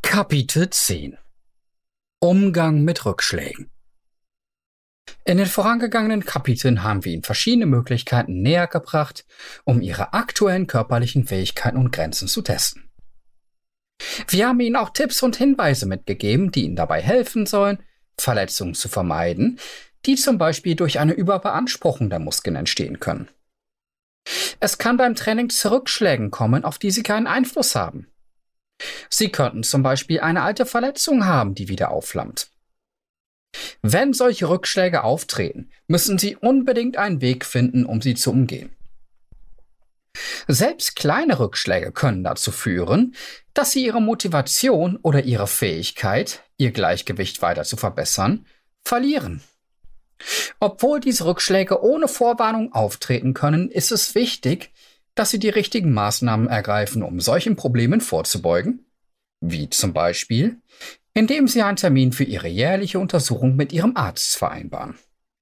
Kapitel 10 Umgang mit Rückschlägen. In den vorangegangenen Kapiteln haben wir Ihnen verschiedene Möglichkeiten näher gebracht, um Ihre aktuellen körperlichen Fähigkeiten und Grenzen zu testen. Wir haben Ihnen auch Tipps und Hinweise mitgegeben, die Ihnen dabei helfen sollen, Verletzungen zu vermeiden, die zum Beispiel durch eine Überbeanspruchung der Muskeln entstehen können. Es kann beim Training zu Rückschlägen kommen, auf die Sie keinen Einfluss haben. Sie könnten zum Beispiel eine alte Verletzung haben, die wieder aufflammt. Wenn solche Rückschläge auftreten, müssen Sie unbedingt einen Weg finden, um sie zu umgehen. Selbst kleine Rückschläge können dazu führen, dass Sie Ihre Motivation oder Ihre Fähigkeit, Ihr Gleichgewicht weiter zu verbessern, verlieren. Obwohl diese Rückschläge ohne Vorwarnung auftreten können, ist es wichtig, dass Sie die richtigen Maßnahmen ergreifen, um solchen Problemen vorzubeugen, wie zum Beispiel, indem Sie einen Termin für Ihre jährliche Untersuchung mit Ihrem Arzt vereinbaren.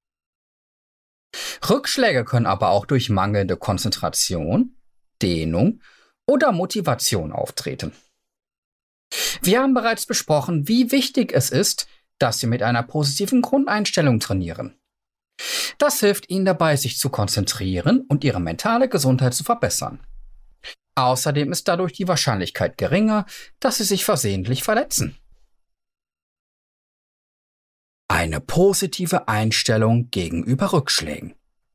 Rückschläge können aber auch durch mangelnde Konzentration, Dehnung oder Motivation auftreten. Wir haben bereits besprochen, wie wichtig es ist, dass Sie mit einer positiven Grundeinstellung trainieren. Das hilft Ihnen dabei, sich zu konzentrieren und Ihre mentale Gesundheit zu verbessern. Außerdem ist dadurch die Wahrscheinlichkeit geringer, dass Sie sich versehentlich verletzen. Eine positive Einstellung gegenüber Rückschlägen.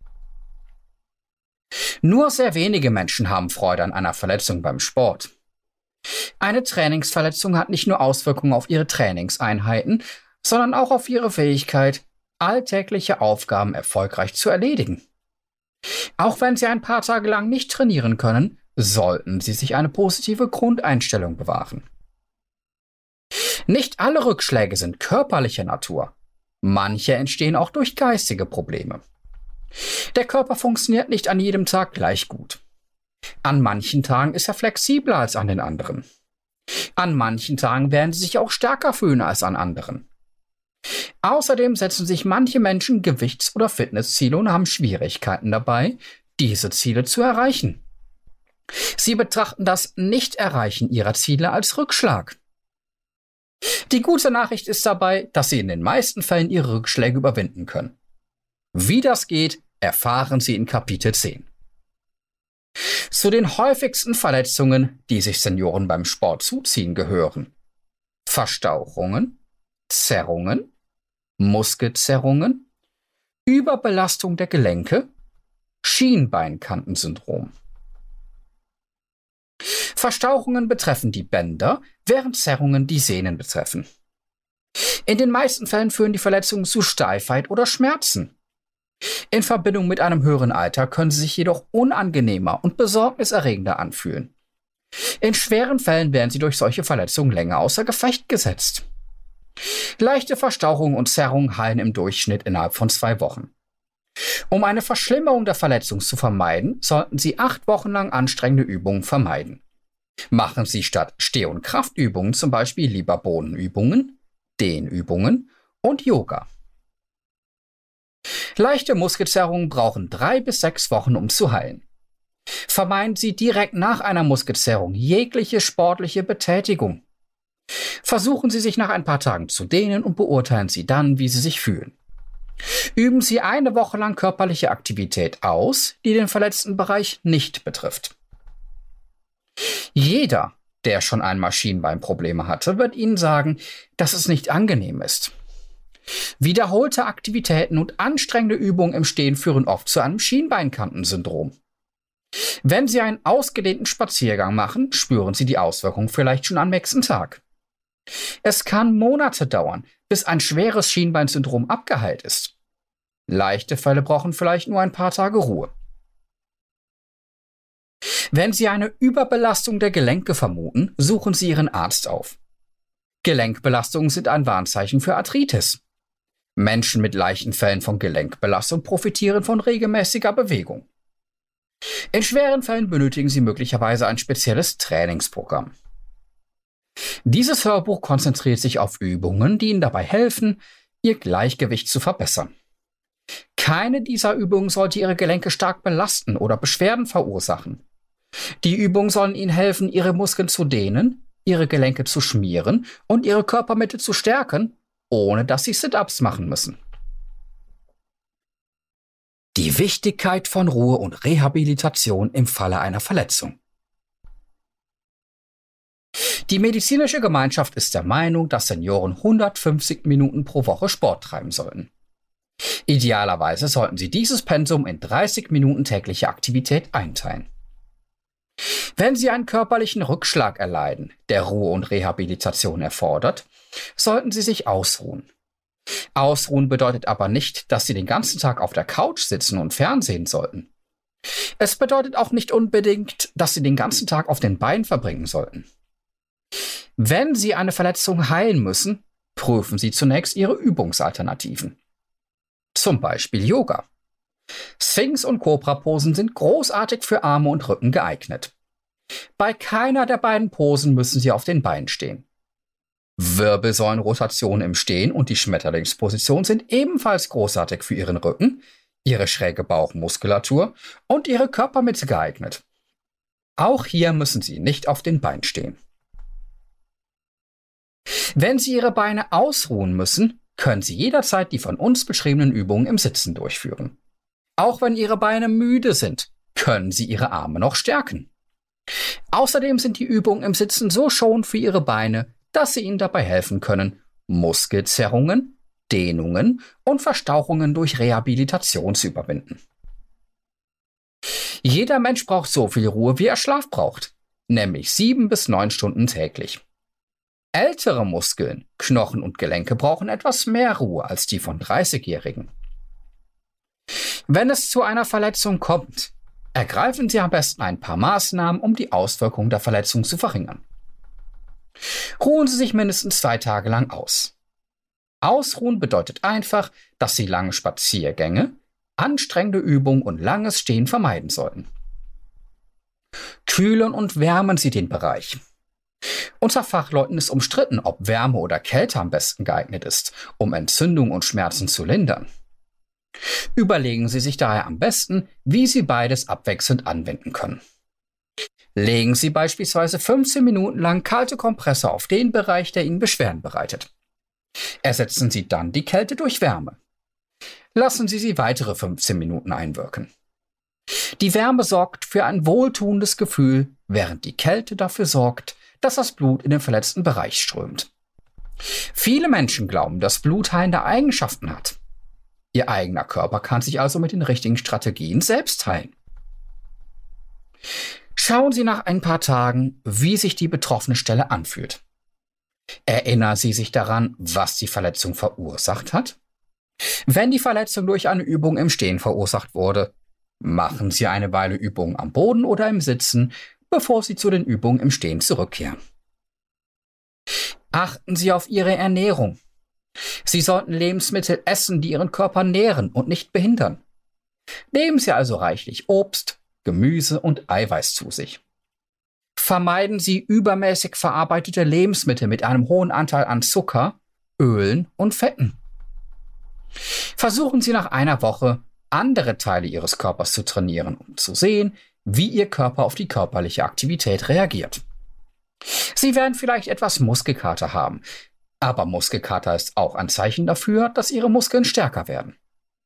Nur sehr wenige Menschen haben Freude an einer Verletzung beim Sport. Eine Trainingsverletzung hat nicht nur Auswirkungen auf Ihre Trainingseinheiten, sondern auch auf Ihre Fähigkeit, alltägliche Aufgaben erfolgreich zu erledigen. Auch wenn Sie ein paar Tage lang nicht trainieren können, sollten Sie sich eine positive Grundeinstellung bewahren. Nicht alle Rückschläge sind körperlicher Natur. Manche entstehen auch durch geistige Probleme. Der Körper funktioniert nicht an jedem Tag gleich gut. An manchen Tagen ist er flexibler als an den anderen. An manchen Tagen werden Sie sich auch stärker fühlen als an anderen. Außerdem setzen sich manche Menschen Gewichts- oder Fitnessziele und haben Schwierigkeiten dabei, diese Ziele zu erreichen. Sie betrachten das Nicht-Erreichen ihrer Ziele als Rückschlag. Die gute Nachricht ist dabei, dass Sie in den meisten Fällen Ihre Rückschläge überwinden können. Wie das geht, erfahren Sie in Kapitel 10. Zu den häufigsten Verletzungen, die sich Senioren beim Sport zuziehen, gehören Verstauchungen, Zerrungen, Muskelzerrungen, Überbelastung der Gelenke, Schienbeinkantensyndrom. Verstauchungen betreffen die Bänder, während Zerrungen die Sehnen betreffen. In den meisten Fällen führen die Verletzungen zu Steifheit oder Schmerzen. In Verbindung mit einem höheren Alter können sie sich jedoch unangenehmer und besorgniserregender anfühlen. In schweren Fällen werden sie durch solche Verletzungen länger außer Gefecht gesetzt. Leichte Verstauchungen und Zerrungen heilen im Durchschnitt innerhalb von 2 Wochen. Um eine Verschlimmerung der Verletzung zu vermeiden, sollten Sie 8 Wochen lang anstrengende Übungen vermeiden. Machen Sie statt Steh- und Kraftübungen zum Beispiel lieber Bodenübungen, Dehnübungen und Yoga. Leichte Muskelzerrungen brauchen 3 bis 6 Wochen, um zu heilen. Vermeiden Sie direkt nach einer Muskelzerrung jegliche sportliche Betätigung. Versuchen Sie sich nach ein paar Tagen zu dehnen und beurteilen Sie dann, wie Sie sich fühlen. Üben Sie eine Woche lang körperliche Aktivität aus, die den verletzten Bereich nicht betrifft. Jeder, der schon einmal Schienbeinprobleme hatte, wird Ihnen sagen, dass es nicht angenehm ist. Wiederholte Aktivitäten und anstrengende Übungen im Stehen führen oft zu einem Schienbeinkantensyndrom. Wenn Sie einen ausgedehnten Spaziergang machen, spüren Sie die Auswirkungen vielleicht schon am nächsten Tag. Es kann Monate dauern, bis ein schweres Schienbeinsyndrom abgeheilt ist. Leichte Fälle brauchen vielleicht nur ein paar Tage Ruhe. Wenn Sie eine Überbelastung der Gelenke vermuten, suchen Sie Ihren Arzt auf. Gelenkbelastungen sind ein Warnzeichen für Arthritis. Menschen mit leichten Fällen von Gelenkbelastung profitieren von regelmäßiger Bewegung. In schweren Fällen benötigen Sie möglicherweise ein spezielles Trainingsprogramm. Dieses Hörbuch konzentriert sich auf Übungen, die Ihnen dabei helfen, Ihr Gleichgewicht zu verbessern. Keine dieser Übungen sollte Ihre Gelenke stark belasten oder Beschwerden verursachen. Die Übungen sollen Ihnen helfen, Ihre Muskeln zu dehnen, Ihre Gelenke zu schmieren und Ihre Körpermitte zu stärken, ohne dass Sie Sit-ups machen müssen. Die Wichtigkeit von Ruhe und Rehabilitation im Falle einer Verletzung. Die medizinische Gemeinschaft ist der Meinung, dass Senioren 150 Minuten pro Woche Sport treiben sollten. Idealerweise sollten Sie dieses Pensum in 30 Minuten tägliche Aktivität einteilen. Wenn Sie einen körperlichen Rückschlag erleiden, der Ruhe und Rehabilitation erfordert, sollten Sie sich ausruhen. Ausruhen bedeutet aber nicht, dass Sie den ganzen Tag auf der Couch sitzen und Fernsehen sollten. Es bedeutet auch nicht unbedingt, dass Sie den ganzen Tag auf den Beinen verbringen sollten. Wenn Sie eine Verletzung heilen müssen, prüfen Sie zunächst Ihre Übungsalternativen. Zum Beispiel Yoga. Sphinx- und Cobra-Posen sind großartig für Arme und Rücken geeignet. Bei keiner der beiden Posen müssen Sie auf den Beinen stehen. Wirbelsäulenrotation im Stehen und die Schmetterlingsposition sind ebenfalls großartig für Ihren Rücken, Ihre schräge Bauchmuskulatur und Ihre Körpermitte geeignet. Auch hier müssen Sie nicht auf den Beinen stehen. Wenn Sie Ihre Beine ausruhen müssen, können Sie jederzeit die von uns beschriebenen Übungen im Sitzen durchführen. Auch wenn Ihre Beine müde sind, können Sie Ihre Arme noch stärken. Außerdem sind die Übungen im Sitzen so schonend für Ihre Beine, dass sie Ihnen dabei helfen können, Muskelzerrungen, Dehnungen und Verstauchungen durch Rehabilitation zu überwinden. Jeder Mensch braucht so viel Ruhe, wie er Schlaf braucht, nämlich 7 bis 9 Stunden täglich. Ältere Muskeln, Knochen und Gelenke brauchen etwas mehr Ruhe als die von 30-Jährigen. Wenn es zu einer Verletzung kommt, ergreifen Sie am besten ein paar Maßnahmen, um die Auswirkungen der Verletzung zu verringern. Ruhen Sie sich mindestens 2 Tage lang aus. Ausruhen bedeutet einfach, dass Sie lange Spaziergänge, anstrengende Übungen und langes Stehen vermeiden sollten. Kühlen und wärmen Sie den Bereich. Unter Fachleuten ist umstritten, ob Wärme oder Kälte am besten geeignet ist, um Entzündung und Schmerzen zu lindern. Überlegen Sie sich daher am besten, wie Sie beides abwechselnd anwenden können. Legen Sie beispielsweise 15 Minuten lang kalte Kompresse auf den Bereich, der Ihnen Beschwerden bereitet. Ersetzen Sie dann die Kälte durch Wärme. Lassen Sie sie weitere 15 Minuten einwirken. Die Wärme sorgt für ein wohltuendes Gefühl, während die Kälte dafür sorgt, dass das Blut in den verletzten Bereich strömt. Viele Menschen glauben, dass Blut heilende Eigenschaften hat. Ihr eigener Körper kann sich also mit den richtigen Strategien selbst heilen. Schauen Sie nach ein paar Tagen, wie sich die betroffene Stelle anfühlt. Erinnern Sie sich daran, was die Verletzung verursacht hat? Wenn die Verletzung durch eine Übung im Stehen verursacht wurde, machen Sie eine Weile Übungen am Boden oder im Sitzen, bevor Sie zu den Übungen im Stehen zurückkehren. Achten Sie auf Ihre Ernährung. Sie sollten Lebensmittel essen, die Ihren Körper nähren und nicht behindern. Nehmen Sie also reichlich Obst, Gemüse und Eiweiß zu sich. Vermeiden Sie übermäßig verarbeitete Lebensmittel mit einem hohen Anteil an Zucker, Ölen und Fetten. Versuchen Sie nach einer Woche, andere Teile Ihres Körpers zu trainieren, um zu sehen, wie Ihr Körper auf die körperliche Aktivität reagiert. Sie werden vielleicht etwas Muskelkater haben, aber Muskelkater ist auch ein Zeichen dafür, dass Ihre Muskeln stärker werden.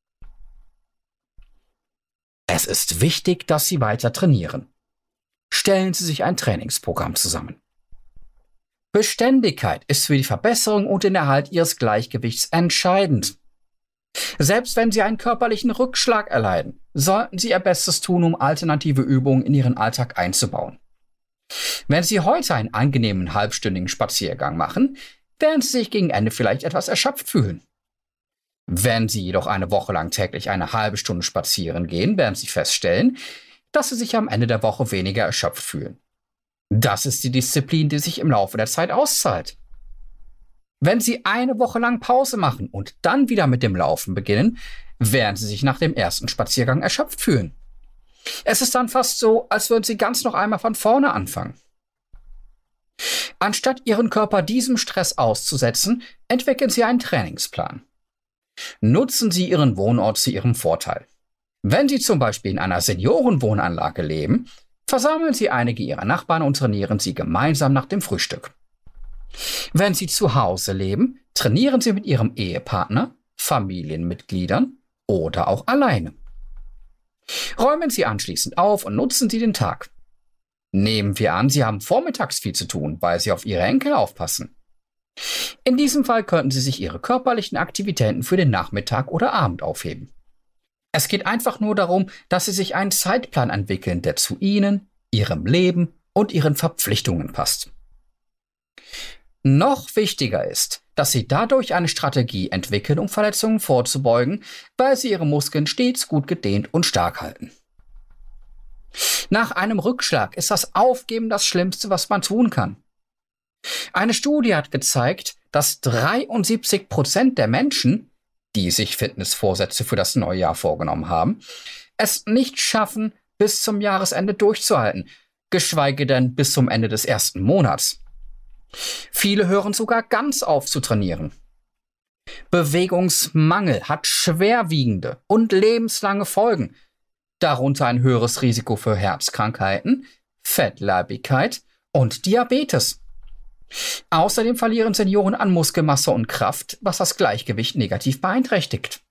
Es ist wichtig, dass Sie weiter trainieren. Stellen Sie sich ein Trainingsprogramm zusammen. Beständigkeit ist für die Verbesserung und den Erhalt Ihres Gleichgewichts entscheidend. Selbst wenn Sie einen körperlichen Rückschlag erleiden, sollten Sie Ihr Bestes tun, um alternative Übungen in Ihren Alltag einzubauen. Wenn Sie heute einen angenehmen halbstündigen Spaziergang machen, werden Sie sich gegen Ende vielleicht etwas erschöpft fühlen. Wenn Sie jedoch eine Woche lang täglich eine halbe Stunde spazieren gehen, werden Sie feststellen, dass Sie sich am Ende der Woche weniger erschöpft fühlen. Das ist die Disziplin, die sich im Laufe der Zeit auszahlt. Wenn Sie eine Woche lang Pause machen und dann wieder mit dem Laufen beginnen, werden Sie sich nach dem ersten Spaziergang erschöpft fühlen. Es ist dann fast so, als würden Sie ganz noch einmal von vorne anfangen. Anstatt Ihren Körper diesem Stress auszusetzen, entwickeln Sie einen Trainingsplan. Nutzen Sie Ihren Wohnort zu Ihrem Vorteil. Wenn Sie zum Beispiel in einer Seniorenwohnanlage leben, Versammeln Sie einige Ihrer Nachbarn und trainieren Sie gemeinsam nach dem Frühstück. Wenn Sie zu Hause leben, trainieren Sie mit Ihrem Ehepartner, Familienmitgliedern oder auch alleine. Räumen Sie anschließend auf und nutzen Sie den Tag. Nehmen wir an, Sie haben vormittags viel zu tun, weil Sie auf Ihre Enkel aufpassen. In diesem Fall könnten Sie sich Ihre körperlichen Aktivitäten für den Nachmittag oder Abend aufheben. Es geht einfach nur darum, dass Sie sich einen Zeitplan entwickeln, der zu Ihnen, Ihrem Leben und Ihren Verpflichtungen passt. Noch wichtiger ist, dass Sie dadurch eine Strategie entwickeln, um Verletzungen vorzubeugen, weil Sie Ihre Muskeln stets gut gedehnt und stark halten. Nach einem Rückschlag ist das Aufgeben das Schlimmste, was man tun kann. Eine Studie hat gezeigt, dass 73% der Menschen, die sich Fitnessvorsätze für das neue Jahr vorgenommen haben, es nicht schaffen, bis zum Jahresende durchzuhalten, geschweige denn bis zum Ende des ersten Monats. Viele hören sogar ganz auf zu trainieren. Bewegungsmangel hat schwerwiegende und lebenslange Folgen, darunter ein höheres Risiko für Herzkrankheiten, Fettleibigkeit und Diabetes. Außerdem verlieren Senioren an Muskelmasse und Kraft, was das Gleichgewicht negativ beeinträchtigt.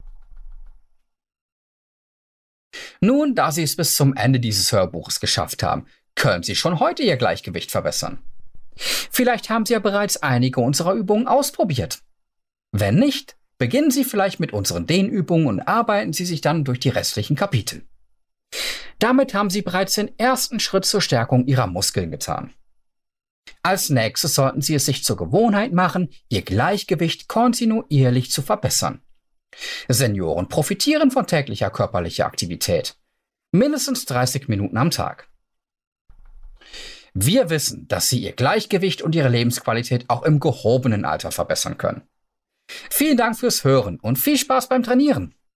Nun, da Sie es bis zum Ende dieses Hörbuches geschafft haben, können Sie schon heute Ihr Gleichgewicht verbessern. Vielleicht haben Sie ja bereits einige unserer Übungen ausprobiert. Wenn nicht, beginnen Sie vielleicht mit unseren Dehnübungen und arbeiten Sie sich dann durch die restlichen Kapitel. Damit haben Sie bereits den ersten Schritt zur Stärkung Ihrer Muskeln getan. Als nächstes sollten Sie es sich zur Gewohnheit machen, Ihr Gleichgewicht kontinuierlich zu verbessern. Senioren profitieren von täglicher körperlicher Aktivität. Mindestens 30 Minuten am Tag. Wir wissen, dass Sie Ihr Gleichgewicht und Ihre Lebensqualität auch im gehobenen Alter verbessern können. Vielen Dank fürs Hören und viel Spaß beim Trainieren!